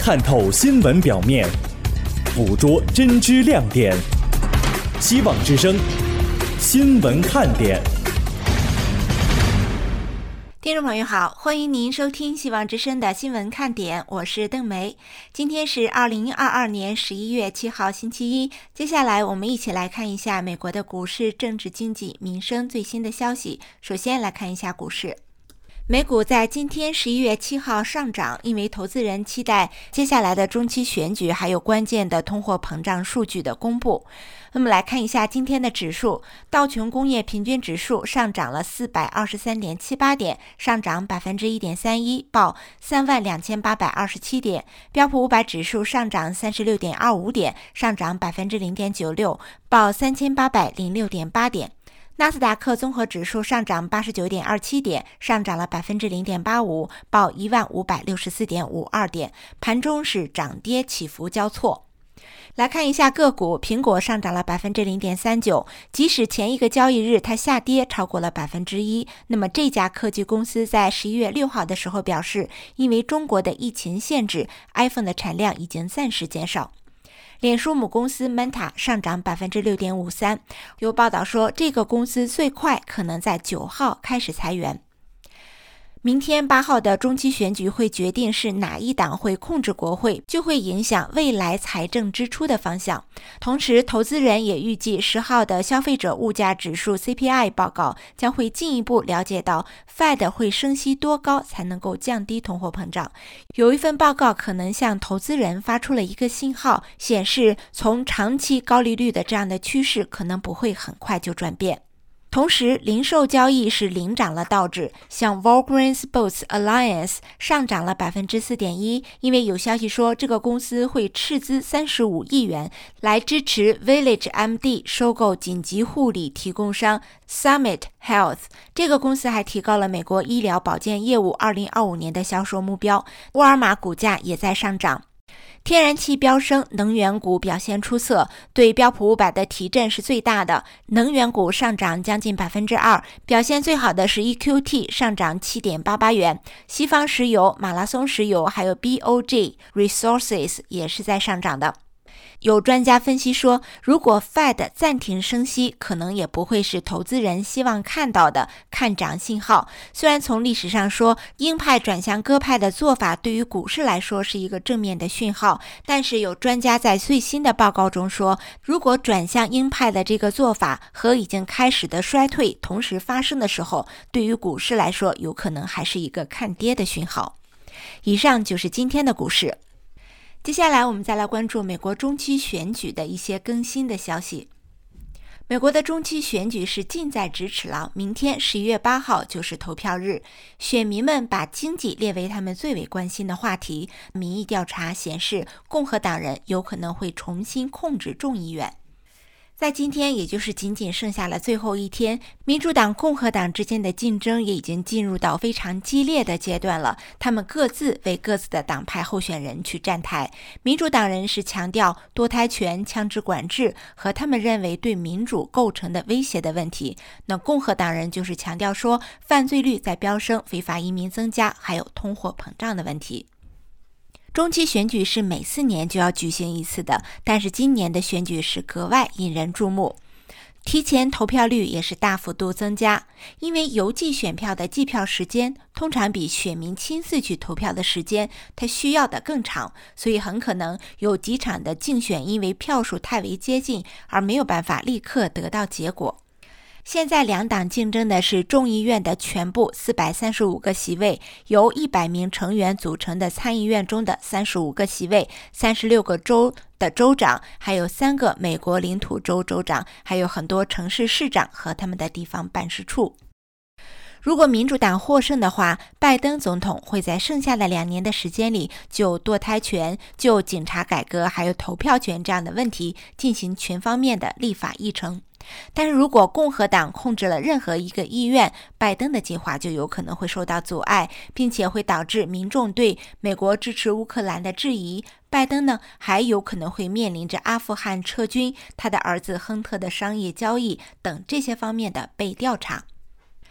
探透新闻表面，捕捉真知亮点。希望之声新闻看点。 听众朋友好，欢迎您收听希望之声的新闻看点，我是邓梅。今天是2022年11月7号星期一，接下来我们一起来看一下美国的股市、政治、经济、民生最新的消息。首先来看一下股市。美股在今天11月7号上涨，因为投资人期待接下来的中期选举还有关键的通货膨胀数据的公布。那么来看一下今天的指数，道琼工业平均指数上涨了 423.78 点，上涨 1.31%， 报 32,827 点。标普500指数上涨 36.25 点，上涨 0.96%， 报 3806.8 点。纳斯达克综合指数上涨 89.27 点，上涨了 0.85%， 报 1564.52 点。盘中是涨跌起伏交错。来看一下个股，苹果上涨了 0.39%， 即使前一个交易日它下跌超过了 1%。 那么这家科技公司在11月6号的时候表示，因为中国的疫情限制， iPhone 的产量已经暂时减少。脸书母公司 Meta 上涨 6.53%， 有报道说这个公司最快可能在9号开始裁员。明天8号的中期选举会决定是哪一党会控制国会，就会影响未来财政支出的方向。同时，投资人也预计10号的消费者物价指数 CPI 报告将会进一步了解到 Fed 会升息多高才能够降低通货膨胀。有一份报告可能向投资人发出了一个信号，显示从长期高利率的这样的趋势可能不会很快就转变。同时，零售交易是领涨了道指，像 Walgreens Boots Alliance 上涨了 4.1%， 因为有消息说这个公司会斥资35亿元来支持 Village MD 收购紧急护理提供商 Summit Health。 这个公司还提高了美国医疗保健业务2025年的销售目标。沃尔玛股价也在上涨。天然气飙升，能源股表现出色，对标普500的提振是最大的。能源股上涨将近 2%， 表现最好的是 EQT 上涨 7.88 元。西方石油、马拉松石油还有 BOG Resources 也是在上涨的。有专家分析说，如果 Fed 暂停升息，可能也不会是投资人希望看到的看涨信号。虽然从历史上说，鹰派转向鸽派的做法对于股市来说是一个正面的讯号，但是有专家在最新的报告中说，如果转向鹰派的这个做法和已经开始的衰退同时发生的时候，对于股市来说有可能还是一个看跌的讯号。以上就是今天的股市。接下来我们再来关注美国中期选举的一些更新的消息。美国的中期选举是近在咫尺了，明天11月8号就是投票日。选民们把经济列为他们最为关心的话题。民意调查显示，共和党人有可能会重新控制众议院。在今天，也就是仅仅剩下了最后一天，民主党、共和党之间的竞争也已经进入到非常激烈的阶段了。他们各自为各自的党派候选人去站台。民主党人是强调多胎权、枪支管制和他们认为对民主构成的威胁的问题。那共和党人就是强调说，犯罪率在飙升、非法移民增加，还有通货膨胀的问题。中期选举是每4年就要举行一次的，但是今年的选举是格外引人注目。提前投票率也是大幅度增加，因为邮寄选票的计票时间通常比选民亲自去投票的时间它需要的更长，所以很可能有几场的竞选因为票数太为接近而没有办法立刻得到结果。现在两党竞争的是众议院的全部435个席位，由100名成员组成的参议院中的35个席位，36个州的州长，还有3个美国领土州州长，还有很多城市市长和他们的地方办事处。如果民主党获胜的话，拜登总统会在剩下的2年的时间里，就堕胎权、就警察改革还有投票权这样的问题进行全方面的立法议程。但是如果共和党控制了任何一个议院，拜登的计划就有可能会受到阻碍，并且会导致民众对美国支持乌克兰的质疑。拜登呢，还有可能会面临着阿富汗撤军、他的儿子亨特的商业交易等这些方面的被调查。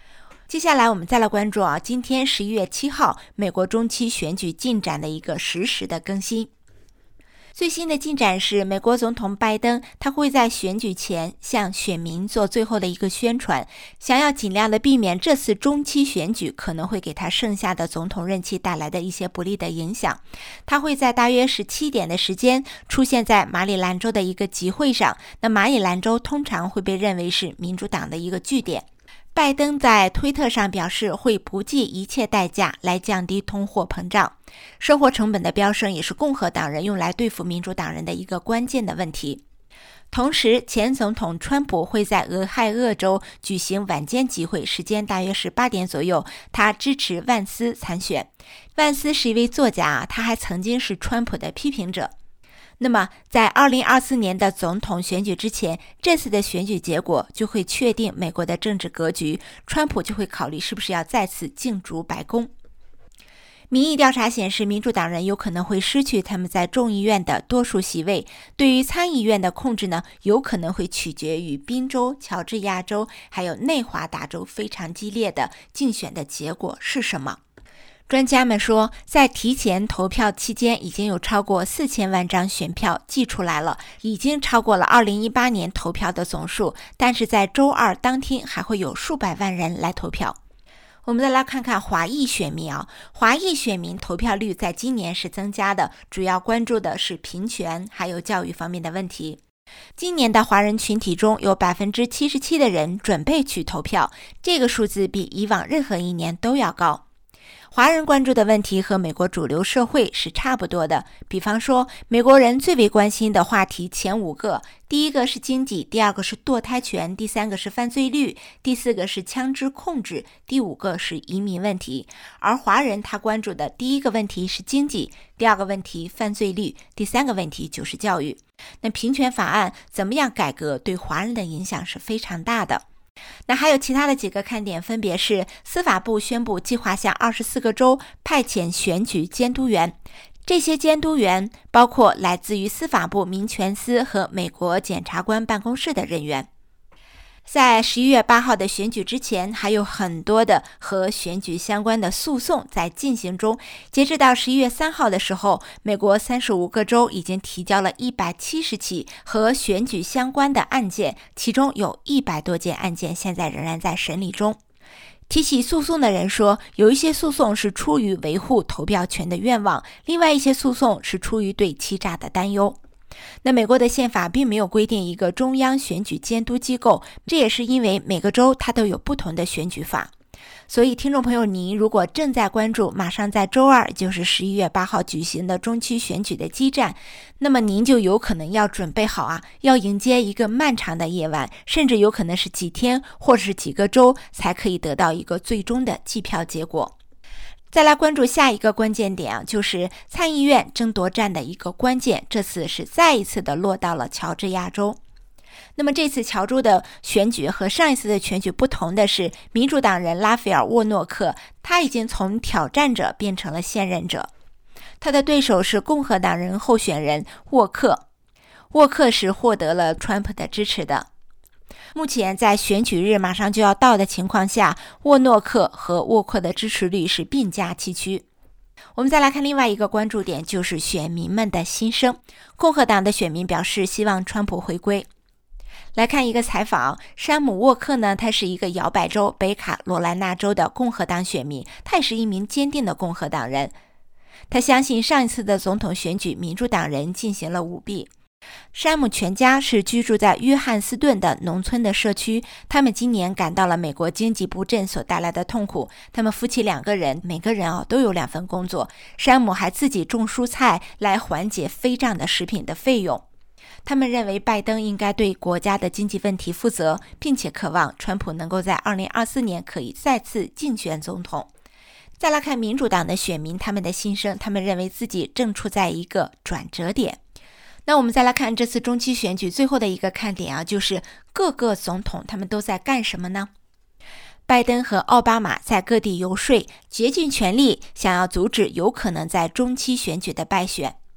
接下来我们再来关注今天11月7号美国中期选举进展的一个实时的更新。最新的进展是，美国总统拜登他会在选举前向选民做最后的一个宣传，想要尽量的避免这次中期选举可能会给他剩下的总统任期带来的一些不利的影响。他会在大约17点的时间出现在马里兰州的一个集会上，那马里兰州通常会被认为是民主党的一个据点。拜登在推特上表示，会不计一切代价来降低通货膨胀。生活成本的飙升也是共和党人用来对付民主党人的一个关键的问题。同时，前总统川普会在俄亥俄州举行晚间集会，时间大约是8点左右，他支持万斯参选。万斯是一位作家，他还曾经是川普的批评者。那么在2024年的总统选举之前，这次的选举结果就会确定美国的政治格局，川普就会考虑是不是要再次竞逐白宫。民意调查显示，民主党人有可能会失去他们在众议院的多数席位，对于参议院的控制呢，有可能会取决于宾州、乔治亚州还有内华达州非常激烈的竞选的结果是什么。专家们说，在提前投票期间已经有超过4000万张选票寄出来了，已经超过了2018年投票的总数，但是在周二当天还会有数百万人来投票。我们再来看看华裔选民华裔选民投票率在今年是增加的，主要关注的是平权还有教育方面的问题。今年的华人群体中有 77% 的人准备去投票，这个数字比以往任何一年都要高。华人关注的问题和美国主流社会是差不多的，比方说美国人最为关心的话题前5个，第一个是经济，第二个是堕胎权，第三个是犯罪率，第四个是枪支控制，第5个是移民问题。而华人他关注的第一个问题是经济，第二个问题犯罪率，第三个问题就是教育。那平权法案怎么样改革对华人的影响是非常大的。那还有其他的几个看点，分别是司法部宣布计划向24个州派遣选举监督员，这些监督员包括来自于司法部民权司和美国检察官办公室的人员。在11月8号的选举之前，还有很多的和选举相关的诉讼在进行中。截至到11月3号的时候，美国35个州已经提交了170起和选举相关的案件，其中有100多件案件现在仍然在审理中。提起诉讼的人说，有一些诉讼是出于维护投票权的愿望，另外一些诉讼是出于对欺诈的担忧。那美国的宪法并没有规定一个中央选举监督机构，这也是因为每个州它都有不同的选举法。所以听众朋友，您如果正在关注马上在周二就是11月8号举行的中期选举的激战，那么您就有可能要准备好要迎接一个漫长的夜晚，甚至有可能是几天或者是几个周才可以得到一个最终的计票结果。再来关注下一个关键点就是参议院争夺战的一个关键，这次是再一次的落到了乔治亚州。那么这次乔州的选举和上一次的选举不同的是，民主党人拉斐尔·沃诺克他已经从挑战者变成了现任者，他的对手是共和党人候选人沃克。沃克是获得了川普的支持的。目前在选举日马上就要到的情况下，沃诺克和沃克的支持率是并驾齐驱。我们再来看另外一个关注点，就是选民们的心声。共和党的选民表示希望川普回归。来看一个采访，山姆·沃克呢，他是一个摇摆州北卡罗来纳州的共和党选民，他也是一名坚定的共和党人。他相信上一次的总统选举民主党人进行了舞弊。山姆全家是居住在约翰斯顿的农村的社区，他们今年感到了美国经济不振所带来的痛苦。他们夫妻2个人，每个人都有2份工作。山姆还自己种蔬菜来缓解飞涨的食品的费用。他们认为拜登应该对国家的经济问题负责，并且渴望川普能够在2024年可以再次竞选总统。再来看民主党的选民，他们的心声，他们认为自己正处在一个转折点。那我们再来看这次中期选举最后的一个看点就是各个总统他们都在干什么呢？拜登和奥巴马在各地游说，竭尽全力想要阻止有可能在中期选举的败选。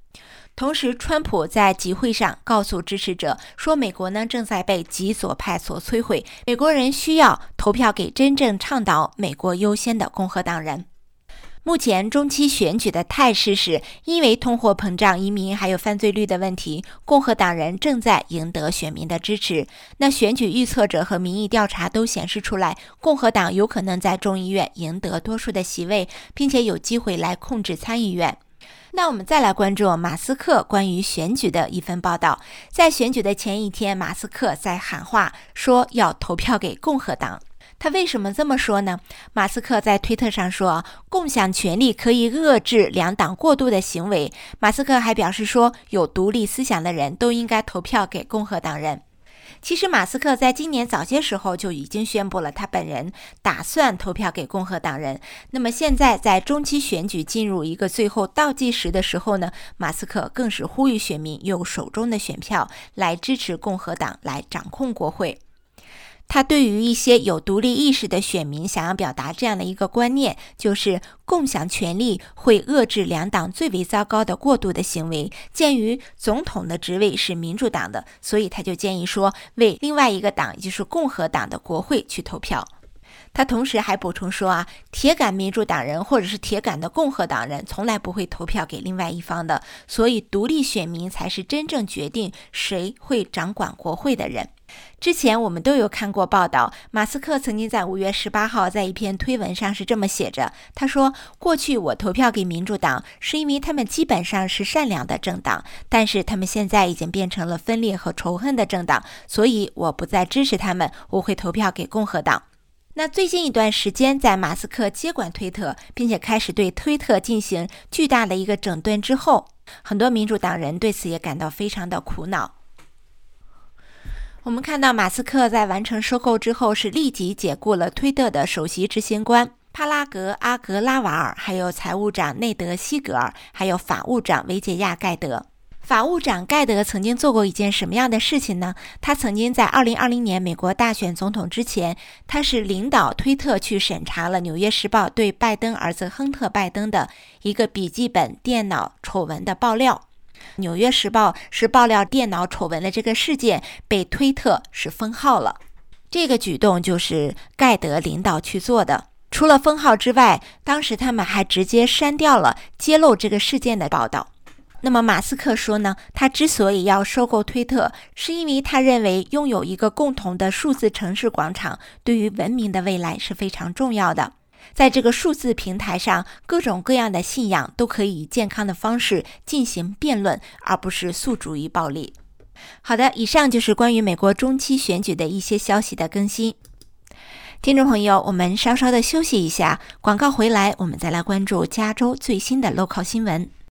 同时，川普在集会上告诉支持者说，美国呢正在被极左派所摧毁，美国人需要投票给真正倡导美国优先的共和党人。目前中期选举的态势是，因为通货膨胀、移民还有犯罪率的问题，共和党人正在赢得选民的支持。那选举预测者和民意调查都显示出来，共和党有可能在众议院赢得多数的席位，并且有机会来控制参议院。那我们再来关注马斯克关于选举的一份报道。在选举的前一天，马斯克在喊话说要投票给共和党。他为什么这么说呢？马斯克在推特上说，共享权力可以遏制两党过度的行为。马斯克还表示说，有独立思想的人都应该投票给共和党人。其实马斯克在今年早些时候就已经宣布了，他本人打算投票给共和党人。那么现在在中期选举进入一个最后倒计时的时候呢，马斯克更是呼吁选民用手中的选票来支持共和党来掌控国会。他对于一些有独立意识的选民想要表达这样的一个观念，就是共享权力会遏制两党最为糟糕的过度的行为。鉴于总统的职位是民主党的，所以他就建议说为另外一个党，也就是共和党的国会去投票。他同时还补充说铁杆民主党人或者是铁杆的共和党人从来不会投票给另外一方的，所以独立选民才是真正决定谁会掌管国会的人。之前我们都有看过报道，马斯克曾经在5月18号在一篇推文上是这么写着，他说，过去我投票给民主党是因为他们基本上是善良的政党，但是他们现在已经变成了分裂和仇恨的政党，所以我不再支持他们，我会投票给共和党。那最近一段时间，在马斯克接管推特，并且开始对推特进行巨大的一个整顿之后，很多民主党人对此也感到非常的苦恼。我们看到马斯克在完成收购之后，是立即解雇了推特的首席执行官帕拉格·阿格拉瓦尔，还有财务长内德·西格尔，还有法务长维杰亚·盖德。法务长盖德曾经做过一件什么样的事情呢？他曾经在2020年美国大选总统之前，他是领导推特去审查了《纽约时报》对拜登儿子亨特·拜登的一个笔记本电脑丑闻的爆料。《纽约时报》是爆料电脑丑闻的这个事件，被推特是封号了。这个举动就是盖德领导去做的。除了封号之外，当时他们还直接删掉了揭露这个事件的报道。那么马斯克说呢，他之所以要收购推特，是因为他认为拥有一个共同的数字城市广场对于文明的未来是非常重要的。在这个数字平台上，各种各样的信仰都可以以健康的方式进行辩论，而不是诉诸于暴力。好的，以上就是关于美国中期选举的一些消息的更新。听众朋友，我们稍稍的休息一下，广告回来，我们再来关注加州最新的 local 新闻。